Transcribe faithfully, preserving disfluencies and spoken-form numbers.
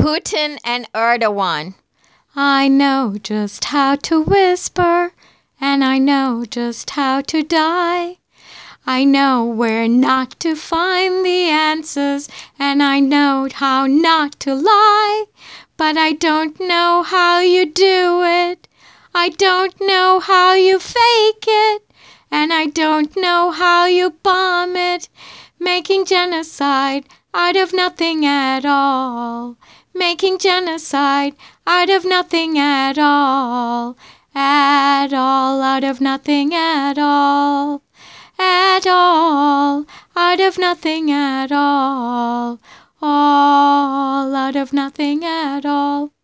Putin and Erdogan. I know just how to whisper, and I know just how to die. I know where not to find the answers, and I know how not to lie. But I don't know how you do it. I don't know how you fake it. And I don't know how you bomb it, making genocide out of nothing at all. Making genocide out of nothing at all. At all, out of nothing at all. At all, out of nothing at all. All out of nothing at all.